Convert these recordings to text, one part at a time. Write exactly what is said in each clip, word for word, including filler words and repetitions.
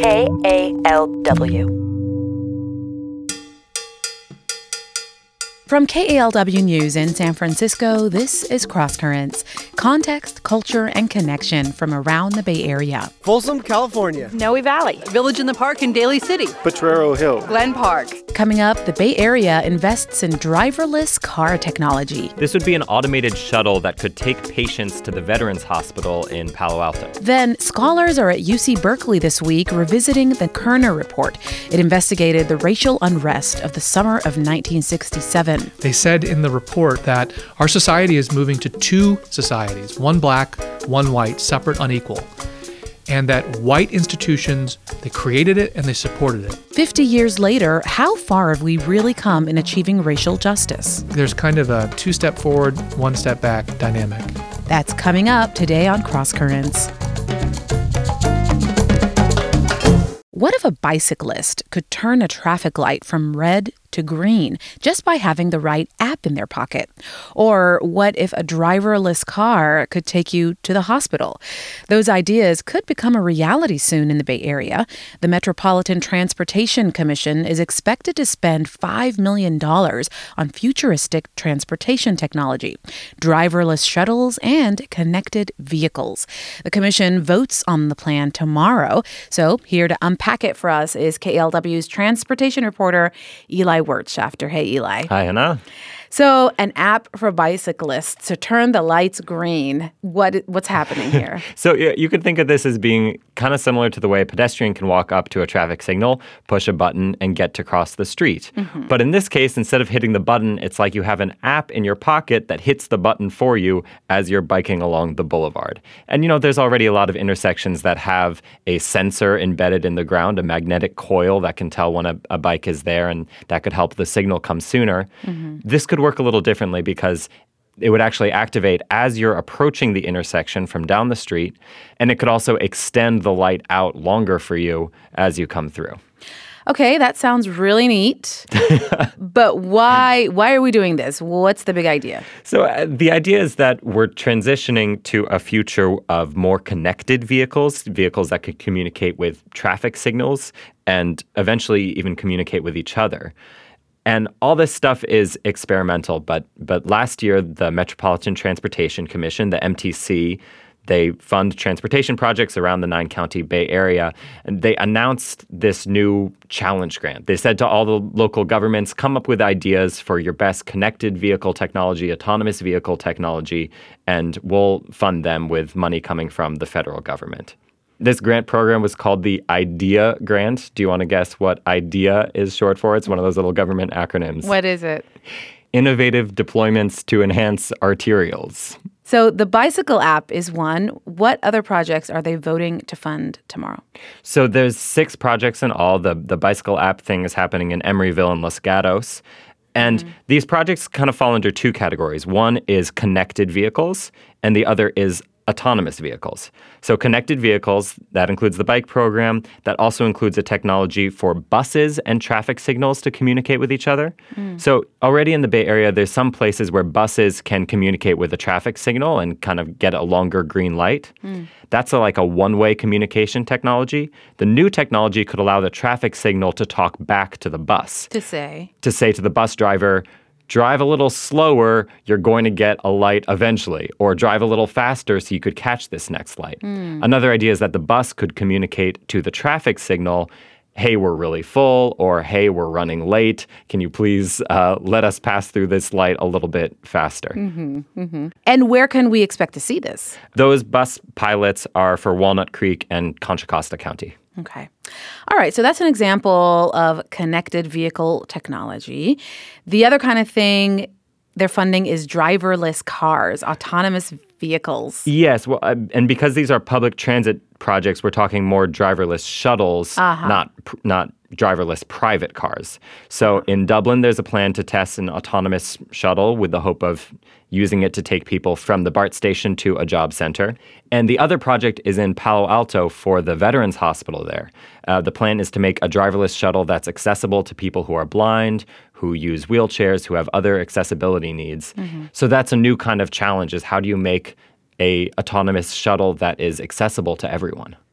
K A L W. From K A L W News in San Francisco, this is Cross Currents. Context, culture, and connection from around the Bay Area. Folsom, California. Noe Valley. Village in the Park in Daly City. Potrero Hill. Glen Park. Coming up, the Bay Area invests in driverless car technology. This would be an automated shuttle that could take patients to the Veterans Hospital in Palo Alto. Then, scholars are at U C Berkeley this week revisiting the Kerner Report. It investigated the racial unrest of the summer of nineteen sixty-seven. They said in the report that our society is moving to two societies, one black, one white, separate, unequal. And that white institutions, they created it and they supported it. Fifty years later, how far have we really come in achieving racial justice? There's kind of a two-step forward, one-step back dynamic. That's coming up today on Cross Currents. What if a bicyclist could turn a traffic light from red to green just by having the right app in their pocket? Or what if a driverless car could take you to the hospital? Those ideas could become a reality soon in the Bay Area. The Metropolitan Transportation Commission is expected to spend five million dollars on futuristic transportation technology, driverless shuttles, and connected vehicles. The commission votes on the plan tomorrow. So here to unpack it for us is K A L W's transportation reporter, Eli Wirtschafter. Hey, Eli. Hi, Hannah. So an app for bicyclists to turn the lights green. What What's happening here? So yeah, you could think of this as being kind of similar to the way a pedestrian can walk up to a traffic signal, push a button, and get to cross the street. Mm-hmm. But in this case, instead of hitting the button, it's like you have an app in your pocket that hits the button for you as you're biking along the boulevard. And, you know, there's already a lot of intersections that have a sensor embedded in the ground, a magnetic coil that can tell when a, a bike is there, and that could help the signal come sooner. Mm-hmm. This could work a little differently because it would actually activate as you're approaching the intersection from down the street, and it could also extend the light out longer for you as you come through. Okay, that sounds really neat. But why why are we doing this? What's the big idea? So uh, the idea is that we're transitioning to a future of more connected vehicles, vehicles that could communicate with traffic signals and eventually even communicate with each other. And all this stuff is experimental, but but last year, the Metropolitan Transportation Commission, the M T C, they fund transportation projects around the nine-county Bay Area, and they announced this new challenge grant. They said to all the local governments, come up with ideas for your best connected vehicle technology, autonomous vehicle technology, and we'll fund them with money coming from the federal government. This grant program was called the IDEA grant. Do you want to guess what IDEA is short for? It's one of those little government acronyms. What is it? Innovative Deployments to Enhance Arterials. So the bicycle app is one. What other projects are they voting to fund tomorrow? So there's six projects in all. The, the bicycle app thing is happening in Emeryville and Los Gatos. And mm-hmm. these projects kind of fall under two categories. One is connected vehicles, and the other is autonomous vehicles. So connected vehicles, that includes the bike program. That also includes a technology for buses and traffic signals to communicate with each other. Mm. So already in the Bay Area, there's some places where buses can communicate with a traffic signal and kind of get a longer green light. Mm. That's a, like a one-way communication technology. The new technology could allow the traffic signal to talk back to the bus. To say? To say to the bus driver, drive a little slower, you're going to get a light eventually. Or drive a little faster so you could catch this next light. Mm. Another idea is that the bus could communicate to the traffic signal, hey, we're really full, or hey, we're running late. Can you please uh, let us pass through this light a little bit faster? Mm-hmm, mm-hmm. And where can we expect to see this? Those bus pilots are for Walnut Creek and Contra Costa County. Okay. All right. So that's an example of connected vehicle technology. The other kind of thing they're funding is driverless cars, autonomous vehicles. Yes. Well, uh, and because these are public transit projects, we're talking more driverless shuttles, uh-huh. not not driverless private cars. So in Dublin, there's a plan to test an autonomous shuttle with the hope of using it to take people from the BART station to a job center. And the other project is in Palo Alto for the Veterans Hospital there. Uh, the plan is to make a driverless shuttle that's accessible to people who are blind, who use wheelchairs, who have other accessibility needs. Mm-hmm. So that's a new kind of challenge, is how do you make a autonomous shuttle that is accessible to everyone?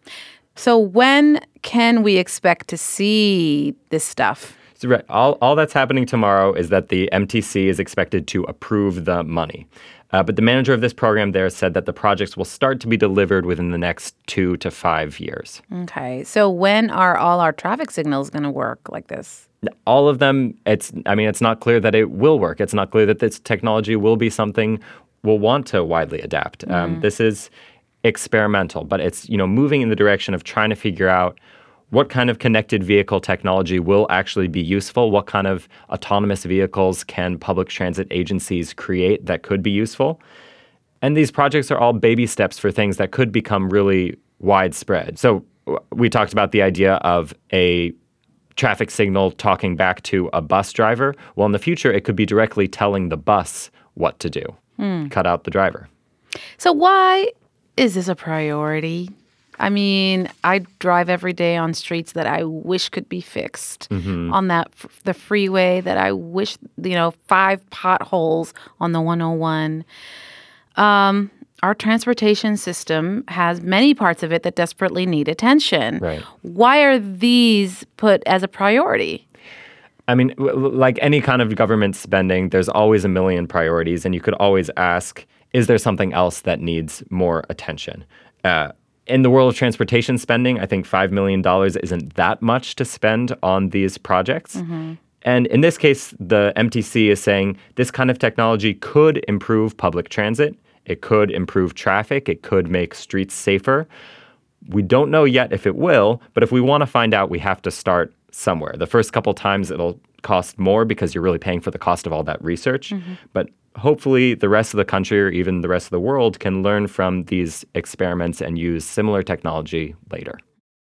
So when can we expect to see this stuff? So, right, all, all that's happening tomorrow is that the M T C is expected to approve the money. Uh, but the manager of this program there said that the projects will start to be delivered within the next two to five years. Okay. So when are all our traffic signals going to work like this? All of them, it's, I mean, it's not clear that it will work. It's not clear that this technology will be something we'll want to widely adapt. Mm-hmm. Um, this is experimental, but it's, you know, moving in the direction of trying to figure out what kind of connected vehicle technology will actually be useful, what kind of autonomous vehicles can public transit agencies create that could be useful. And these projects are all baby steps for things that could become really widespread. So we talked about the idea of a traffic signal talking back to a bus driver. Well, in the future, it could be directly telling the bus what to do. Hmm. Cut out the driver. So why is this a priority? I mean, I drive every day on streets that I wish could be fixed. Mm-hmm. On that the freeway that I wish, you know, five potholes on the one oh one. Um, our transportation system has many parts of it that desperately need attention. Right. Why are these put as a priority? I mean, like any kind of government spending, there's always a million priorities, and you could always ask, is there something else that needs more attention? Uh, in the world of transportation spending, I think five million dollars isn't that much to spend on these projects. Mm-hmm. And in this case, the M T C is saying this kind of technology could improve public transit. It could improve traffic. It could make streets safer. We don't know yet if it will, but if we want to find out, we have to start somewhere. The first couple times it'll cost more because you're really paying for the cost of all that research. Mm-hmm. But hopefully the rest of the country or even the rest of the world can learn from these experiments and use similar technology later.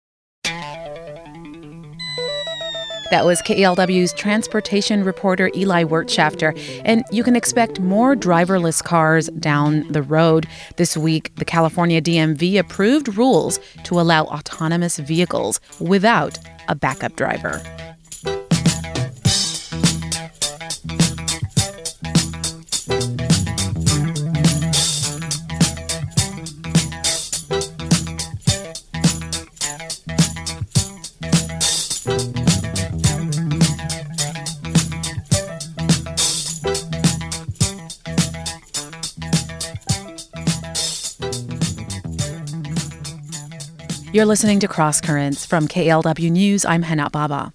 That was K E L W's transportation reporter Eli Wirtschafter. And you can expect more driverless cars down the road. This week, the California D M V approved rules to allow autonomous vehicles without a backup driver. You're listening to Cross Currents from K E L W News. I'm Hana Baba.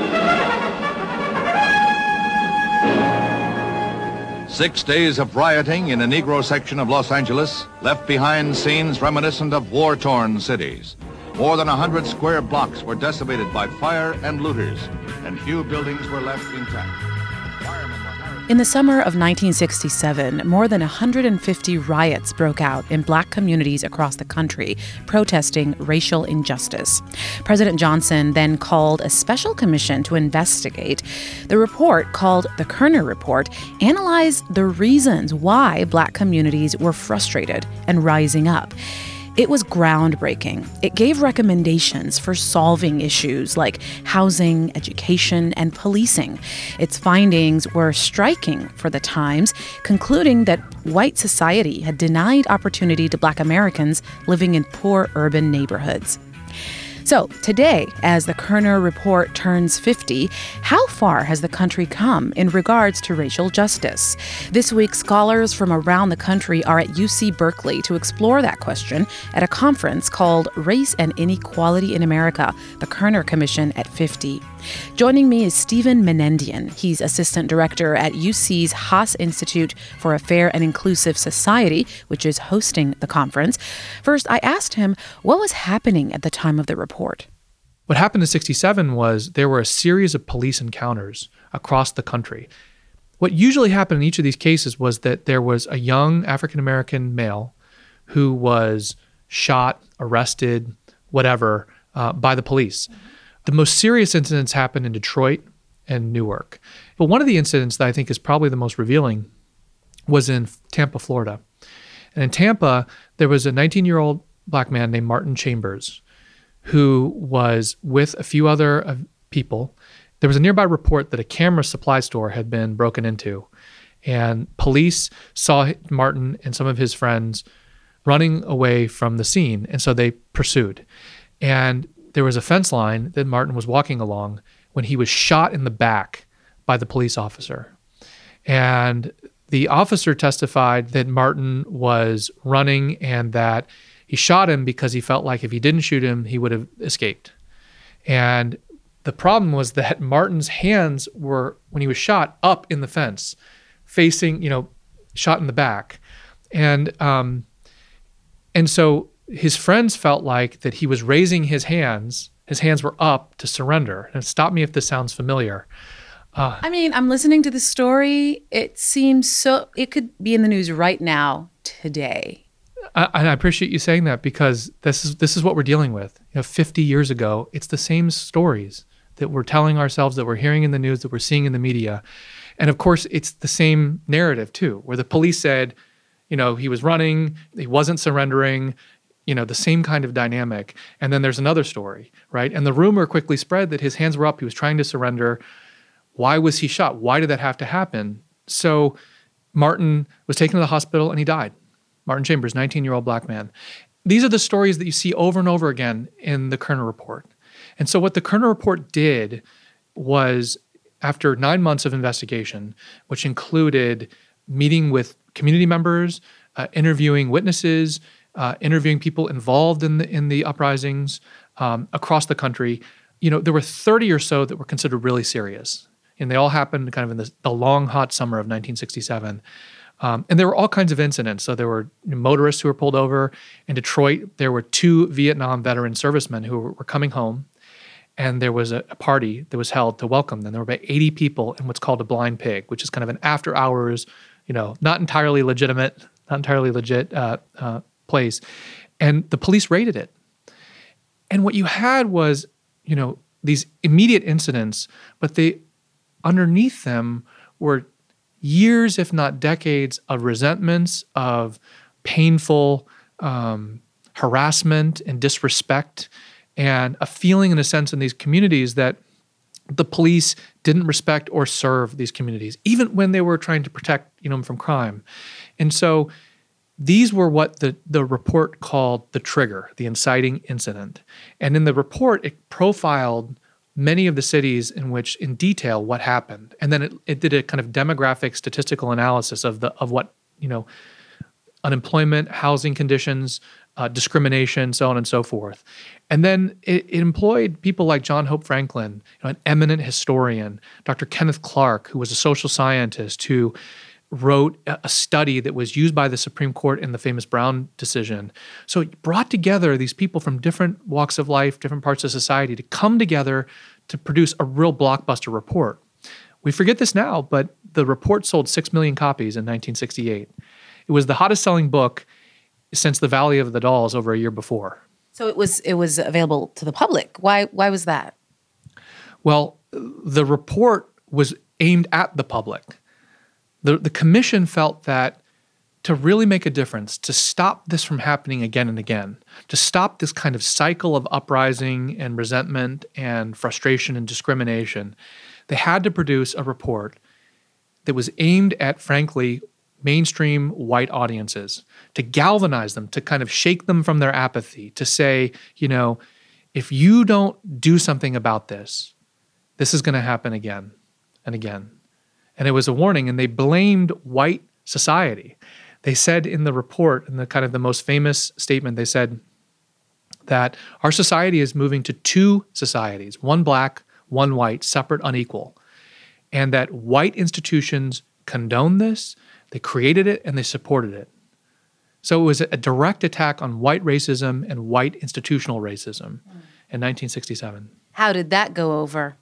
Six days of rioting in a Negro section of Los Angeles left behind scenes reminiscent of war-torn cities. More than one hundred square blocks were decimated by fire and looters, and few buildings were left intact. In the summer of nineteen sixty-seven, more than one hundred fifty riots broke out in black communities across the country, protesting racial injustice. President Johnson then called a special commission to investigate. The report, called the Kerner Report, analyzed the reasons why black communities were frustrated and rising up. It was groundbreaking. It gave recommendations for solving issues like housing, education, and policing. Its findings were striking for the times, concluding that white society had denied opportunity to black Americans living in poor urban neighborhoods. So today, as the Kerner Report turns fifty, how far has the country come in regards to racial justice? This week, scholars from around the country are at U C Berkeley to explore that question at a conference called Race and Inequality in America, the Kerner Commission at fifty. Joining me is Stephen Menendian. He's assistant director at U C's Haas Institute for a Fair and Inclusive Society, which is hosting the conference. First, I asked him what was happening at the time of the report. What happened in sixty-seven was there were a series of police encounters across the country. What usually happened in each of these cases was that there was a young African-American male who was shot, arrested, whatever, uh, by the police. The most serious incidents happened in Detroit and Newark. But one of the incidents that I think is probably the most revealing was in Tampa, Florida. And in Tampa, there was a nineteen-year-old black man named Martin Chambers who was with a few other uh, people. There was a nearby report that a camera supply store had been broken into, and police saw Martin and some of his friends running away from the scene, and so they pursued. And there was a fence line that Martin was walking along when he was shot in the back by the police officer. And the officer testified that Martin was running and that he shot him because he felt like if he didn't shoot him, he would have escaped. And the problem was that Martin's hands were, when he was shot, up in the fence, facing, you know, shot in the back. And um, and so his friends felt like that he was raising his hands, his hands were up to surrender. And stop me if this sounds familiar. Uh, I mean, I'm listening to the story. It seems so, it could be in the news right now, today. I, and I appreciate you saying that because this is this is what we're dealing with. You know, fifty years ago, it's the same stories that we're telling ourselves, that we're hearing in the news, that we're seeing in the media. And of course, it's the same narrative too, where the police said, you know, he was running, he wasn't surrendering, you know, the same kind of dynamic. And then there's another story, right? And the rumor quickly spread that his hands were up, he was trying to surrender. Why was he shot? Why did that have to happen? So Martin was taken to the hospital and he died. Martin Chambers, nineteen-year-old black man. These are the stories that you see over and over again in the Kerner Report. And so what the Kerner Report did was, after nine months of investigation, which included meeting with community members, uh, interviewing witnesses, uh, interviewing people involved in the in the uprisings um, across the country, you know, there were thirty or so that were considered really serious. And they all happened kind of in the, the long, hot summer of nineteen sixty-seven. Um, and there were all kinds of incidents. So there were motorists who were pulled over. In Detroit, there were two Vietnam veteran servicemen who were, were coming home. And there was a, a party that was held to welcome them. There were about eighty people in what's called a blind pig, which is kind of an after hours, you know, not entirely legitimate, not entirely legit uh, uh, place. And the police raided it. And what you had was, you know, these immediate incidents, but they, underneath them were years, if not decades, of resentments, of painful um, harassment and disrespect, and a feeling, in a sense, in these communities that the police didn't respect or serve these communities, even when they were trying to protect, you know, them from crime. And so these were what the, the report called the trigger, the inciting incident. And in the report, it profiled many of the cities in which, in detail, what happened. And then it, it did a kind of demographic statistical analysis of the of what, you know, unemployment, housing conditions, uh, discrimination, so on and so forth. And then it, it employed people like John Hope Franklin, you know, an eminent historian, Doctor Kenneth Clark, who was a social scientist who wrote a study that was used by the Supreme Court in the famous Brown decision. So it brought together these people from different walks of life, different parts of society to come together to produce a real blockbuster report. We forget this now, but the report sold six million copies in nineteen sixty-eight. It was the hottest selling book since The Valley of the Dolls over a year before. So it was it was available to the public. Why why was that? Well, the report was aimed at the public. The, the commission felt that to really make a difference, to stop this from happening again and again, to stop this kind of cycle of uprising and resentment and frustration and discrimination, they had to produce a report that was aimed at, frankly, mainstream white audiences, to galvanize them, to kind of shake them from their apathy, to say, you know, if you don't do something about this, this is going to happen again and again. And it was a warning, and they blamed white society. They said in the report, in the kind of the most famous statement, they said that our society is moving to two societies, one black, one white, separate, unequal, and that white institutions condone this, they created it, and they supported it. So it was a direct attack on white racism and white institutional racism mm. in nineteen sixty-seven. How did that go over?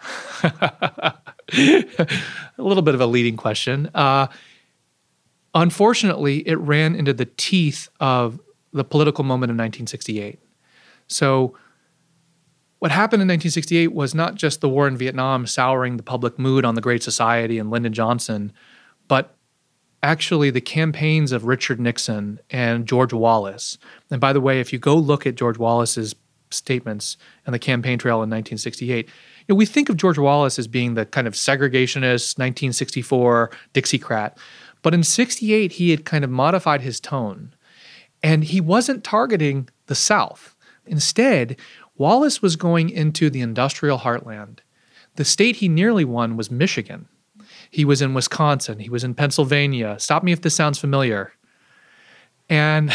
A little bit of a leading question. Uh, unfortunately, it ran into the teeth of the political moment in nineteen sixty-eight. So what happened in nineteen sixty-eight was not just the war in Vietnam souring the public mood on the Great Society and Lyndon Johnson, but actually the campaigns of Richard Nixon and George Wallace. And by the way, if you go look at George Wallace's statements and the campaign trail in nineteen sixty-eight, you know, we think of George Wallace as being the kind of segregationist, nineteen sixty-four Dixiecrat. But in sixty-eight, he had kind of modified his tone. And he wasn't targeting the South, Instead, Wallace was going into the industrial heartland. The state he nearly won was Michigan. He was in Wisconsin. He was in Pennsylvania. Stop me if this sounds familiar. And,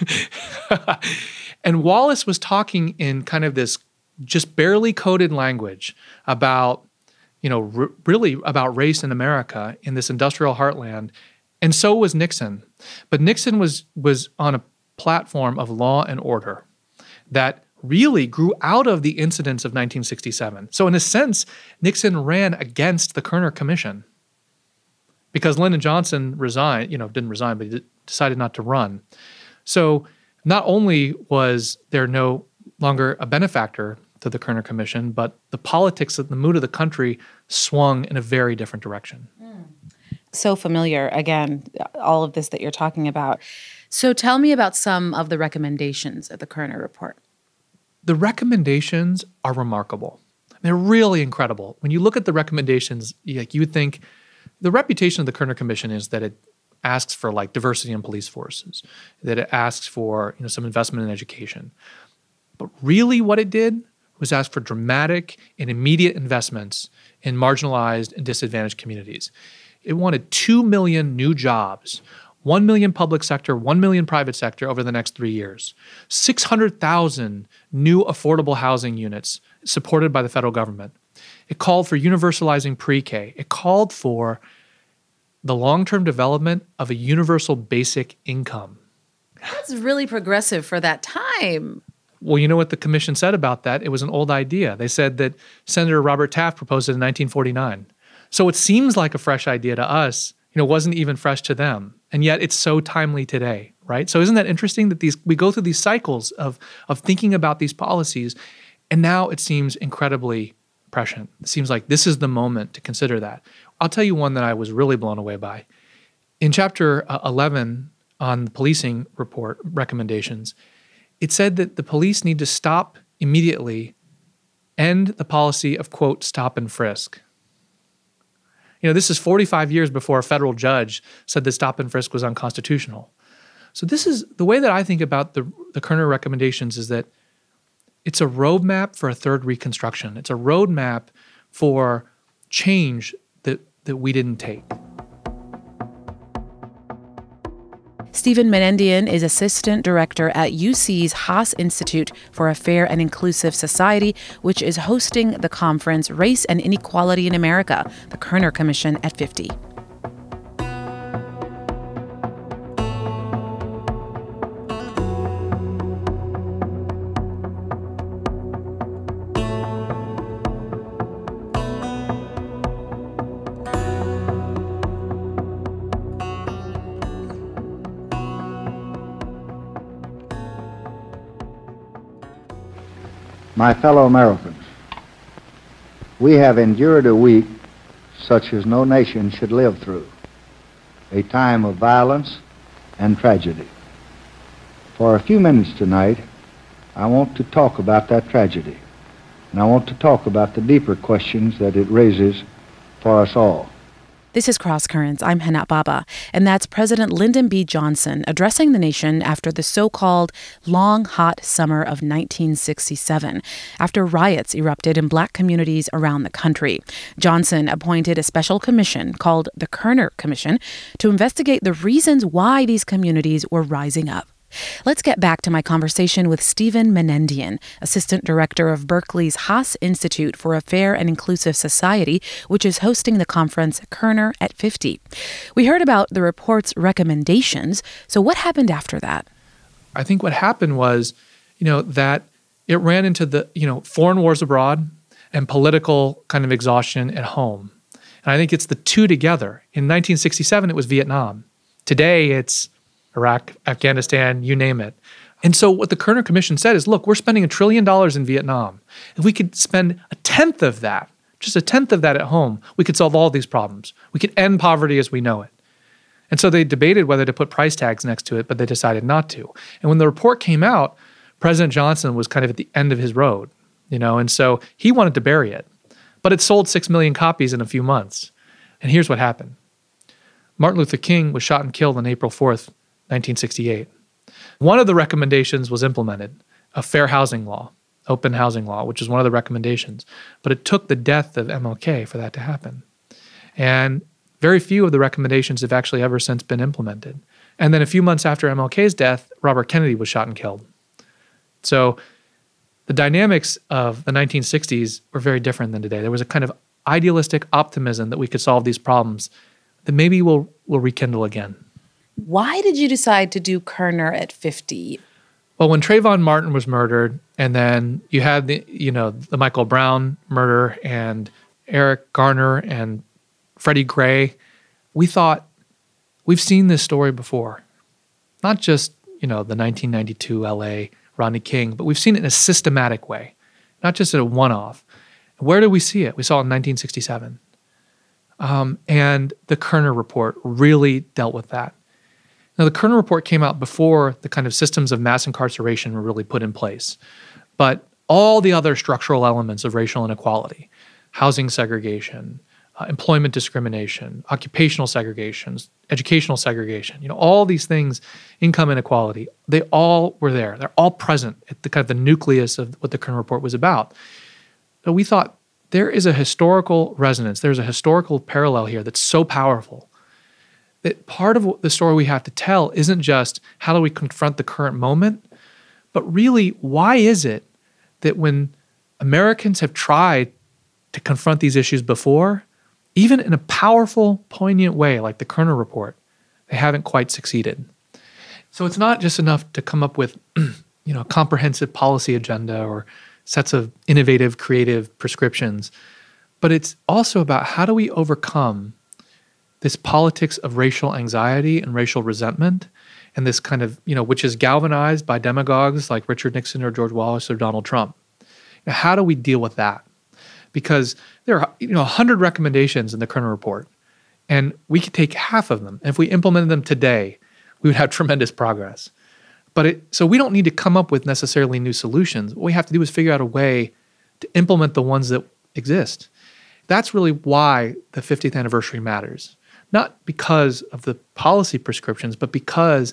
and Wallace was talking in kind of this just barely coded language about, you know, r- really about race in America in this industrial heartland. And so was Nixon. But Nixon was was on a platform of law and order that really grew out of the incidents of nineteen sixty-seven. So in a sense, Nixon ran against the Kerner Commission because Lyndon Johnson resigned, you know, didn't resign, but he decided not to run. So not only was there no longer a benefactor to the Kerner Commission, but the politics of the mood of the country swung in a very different direction. Mm. So familiar, again, all of this that you're talking about. So tell me about some of the recommendations of the Kerner Report. The recommendations are remarkable. They're really incredible. When you look at the recommendations, like you would think the reputation of the Kerner Commission is that it asks for like diversity in police forces, that it asks for, you know, some investment in education. But really what it did was ask for dramatic and immediate investments in marginalized and disadvantaged communities. It wanted two million new jobs, one million public sector, one million private sector over the next three years, six hundred thousand new affordable housing units supported by the federal government. It called for universalizing pre-K. It called for the long-term development of a universal basic income. That's really progressive for that time. Well, you know what the commission said about that? It was an old idea. They said that Senator Robert Taft proposed it in nineteen forty-nine. So it seems like a fresh idea to us. You know, it wasn't even fresh to them. And yet it's so timely today, right? So isn't that interesting that these we go through these cycles of, of thinking about these policies, and now it seems incredibly prescient. It seems like this is the moment to consider that. I'll tell you one that I was really blown away by. In chapter uh, eleven on the policing report recommendations, it said that the police need to stop immediately, end the policy of, quote, stop and frisk. You know, this is forty-five years before a federal judge said that stop and frisk was unconstitutional. So this is, the way that I think about the, the Kerner recommendations is that it's a roadmap for a third Reconstruction. It's a roadmap for change that, that we didn't take. Stephen Menendian is Assistant Director at U C's Haas Institute for a Fair and Inclusive Society, which is hosting the conference Race and Inequality in America, the Kerner Commission at fifty. My fellow Americans, we have endured a week such as no nation should live through, a time of violence and tragedy. For a few minutes tonight, I want to talk about that tragedy, and I want to talk about the deeper questions that it raises for us all. This is Cross Currents. I'm Henat Baba, and that's President Lyndon B. Johnson addressing the nation after the so-called long, hot summer of nineteen sixty-seven, after riots erupted in black communities around the country. Johnson appointed a special commission called the Kerner Commission to investigate the reasons why these communities were rising up. Let's get back to my conversation with Stephen Menendian, Assistant Director of Berkeley's Haas Institute for a Fair and Inclusive Society, which is hosting the conference Kerner at fifty. We heard about the report's recommendations, so what happened after that? I think what happened was, you know, that it ran into the, you know, foreign wars abroad and political kind of exhaustion at home. And I think it's the two together. In nineteen sixty-seven, it was Vietnam. Today, it's Iraq, Afghanistan, you name it. And so what the Kerner Commission said is, look, we're spending a trillion dollars in Vietnam. If we could spend a tenth of that, just a tenth of that at home, we could solve all these problems. We could end poverty as we know it. And so they debated whether to put price tags next to it, but they decided not to. And when the report came out, President Johnson was kind of at the end of his road, you know, and so he wanted to bury it. But it sold six million copies in a few months. And here's what happened. Martin Luther King was shot and killed on April fourth, nineteen sixty-eight. One of the recommendations was implemented. a fair housing law, open housing law, which is one of the recommendations. But it took the death of M L K for that to happen. And very few of the recommendations have actually ever since been implemented. And then a few months after M L K's death, Robert Kennedy was shot and killed. So the dynamics of the nineteen sixties were very different than today. There was a kind of idealistic optimism that we could solve these problems that maybe we'll, we'll rekindle again. Why did you decide to do Kerner at fifty? Well, when Trayvon Martin was murdered, and then you had the, you know, the Michael Brown murder and Eric Garner and Freddie Gray, we thought, we've seen this story before. Not just, you know, the nineteen ninety-two L A, Rodney King, but we've seen it in a systematic way, not just in a one-off. Where did we see it? We saw it in nineteen sixty-seven. Um, and the Kerner Report really dealt with that. Now, the Kerner Report came out before the kind of systems of mass incarceration were really put in place. But all the other structural elements of racial inequality, housing segregation, uh, employment discrimination, occupational segregation, educational segregation, you know, all these things, income inequality, they all were there. They're all present at the kind of the nucleus of what the Kerner Report was about. So we thought there is a historical resonance, there's a historical parallel here that's so powerful that part of the story we have to tell isn't just how do we confront the current moment, but really why is it that when Americans have tried to confront these issues before, even in a powerful, poignant way like the Kerner Report, they haven't quite succeeded. So it's not just enough to come up with you know, a comprehensive policy agenda or sets of innovative, creative prescriptions, but it's also about how do we overcome this politics of racial anxiety and racial resentment, and this kind of, you know, which is galvanized by demagogues like Richard Nixon or George Wallace or Donald Trump. Now, how do we deal with that? Because there are, you know, one hundred recommendations in the Kerner Report, and we could take half of them. And if we implemented them today, we would have tremendous progress. But it, so we don't need to come up with necessarily new solutions. What we have to do is figure out a way to implement the ones that exist. That's really why the fiftieth anniversary matters. Not because of the policy prescriptions, but because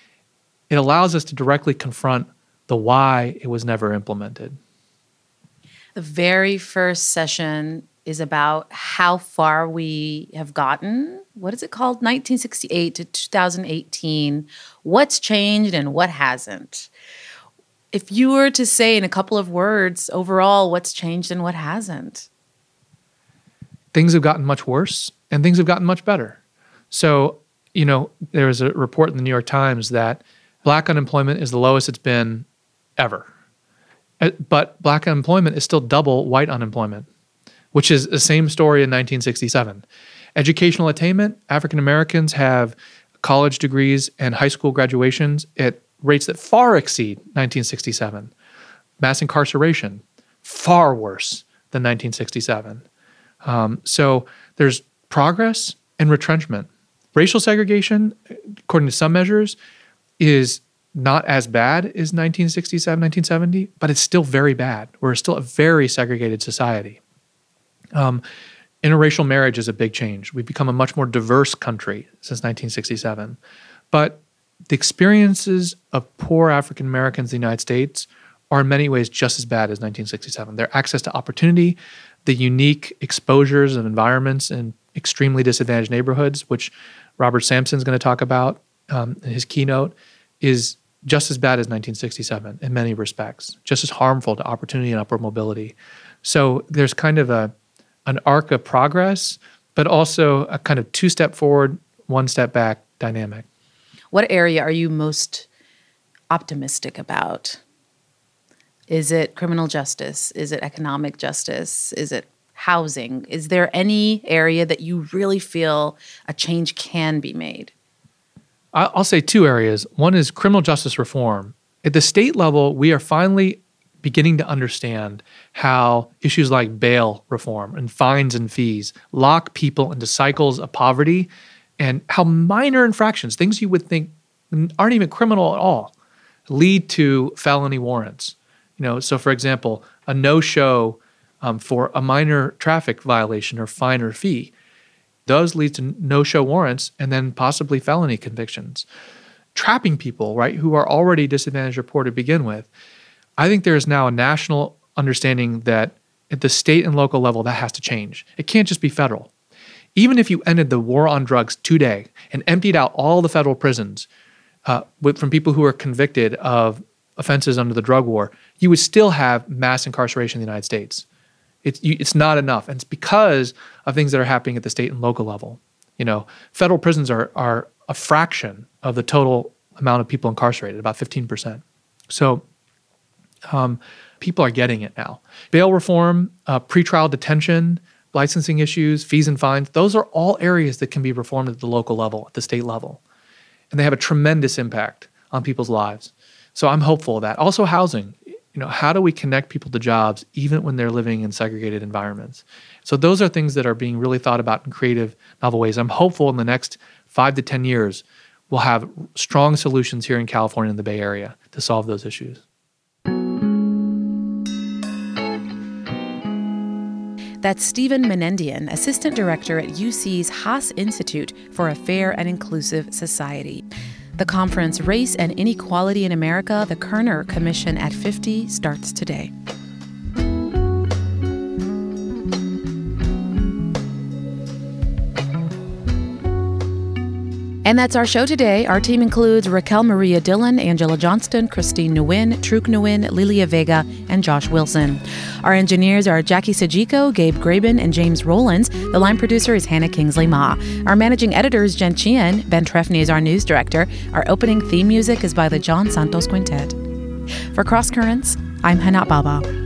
it allows us to directly confront the why it was never implemented. The very first session is about how far we have gotten. What is it called? nineteen sixty-eight to two thousand eighteen. What's changed and what hasn't? If you were to say in a couple of words, overall, what's changed and what hasn't? Things have gotten much worse and things have gotten much better. So, you know, there was a report in the New York Times that black unemployment is the lowest it's been ever. But black unemployment is still double white unemployment, which is the same story in nineteen sixty-seven. Educational attainment, African Americans have college degrees and high school graduations at rates that far exceed nineteen sixty-seven. Mass incarceration, far worse than nineteen sixty-seven. Um, so there's progress and retrenchment. Racial segregation, according to some measures, is not as bad as nineteen sixty-seven, nineteen seventy, but it's still very bad. We're still a very segregated society. Um, interracial marriage is a big change. We've become a much more diverse country since nineteen sixty-seven. But the experiences of poor African Americans in the United States are in many ways just as bad as nineteen sixty-seven. Their access to opportunity, the unique exposures and environments in extremely disadvantaged neighborhoods, which Robert Sampson's going to talk about um, in his keynote, is just as bad as nineteen sixty-seven in many respects, just as harmful to opportunity and upward mobility. So there's kind of a an arc of progress, but also a kind of two-step forward, one-step back dynamic. What area are you most optimistic about? Is it criminal justice? Is it economic justice? Is it housing? Is there any area that you really feel a change can be made? I'll say two areas. One is criminal justice reform. At the state level, we are finally beginning to understand how issues like bail reform and fines and fees lock people into cycles of poverty, and how minor infractions, things you would think aren't even criminal at all, lead to felony warrants. You know, so for example, a no-show um, for a minor traffic violation or fine or fee, those lead to no-show warrants and then possibly felony convictions. Trapping people, right, who are already disadvantaged or poor to begin with. I think there is now a national understanding that at the state and local level, that has to change. It can't just be federal. Even if you ended the war on drugs today and emptied out all the federal prisons uh, with, from people who are convicted of offenses under the drug war, you would still have mass incarceration in the United States. It's, you, it's not enough. And it's because of things that are happening at the state and local level. You know, federal prisons are, are a fraction of the total amount of people incarcerated, about fifteen percent. So um, people are getting it now. Bail reform, uh, pretrial detention, licensing issues, fees and fines, those are all areas that can be reformed at the local level, at the state level. And they have a tremendous impact on people's lives. So I'm hopeful of that. Also housing. You know, how do we connect people to jobs even when they're living in segregated environments? So those are things that are being really thought about in creative, novel ways. I'm hopeful in the next five to ten years, we'll have strong solutions here in California and the Bay Area to solve those issues. That's Stephen Menendian, Assistant Director at U C's Haas Institute for a Fair and Inclusive Society. The conference, Race and Inequality in America, the Kerner Commission at fifty, starts today. And that's our show today. Our team includes Raquel Maria Dillon, Angela Johnston, Christine Nguyen, Truk Nguyen, Lilia Vega, and Josh Wilson. Our engineers are Jackie Sajiko, Gabe Graben, and James Rollins. The line producer is Hannah Kingsley Ma. Our managing editor is Jen Chien. Ben Trefny is our news director. Our opening theme music is by the John Santos Quintet. For Cross Currents, I'm Hana Baba.